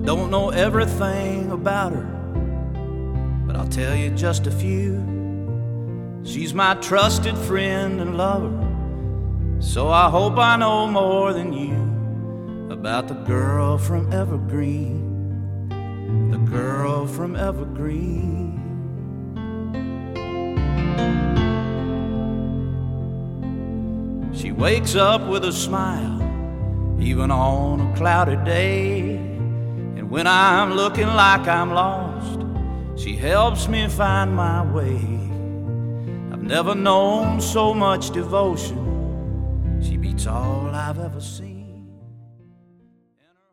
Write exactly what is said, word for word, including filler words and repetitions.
don't know everything about her, but I'll tell you just a few. She's my trusted friend and lover, so I hope I know more than you about the girl from Evergreen, the girl from Evergreen. She wakes up with a smile, even on a cloudy day. And when I'm looking like I'm lost, she helps me find my way. I've never known so much devotion. She beats all I've ever seen.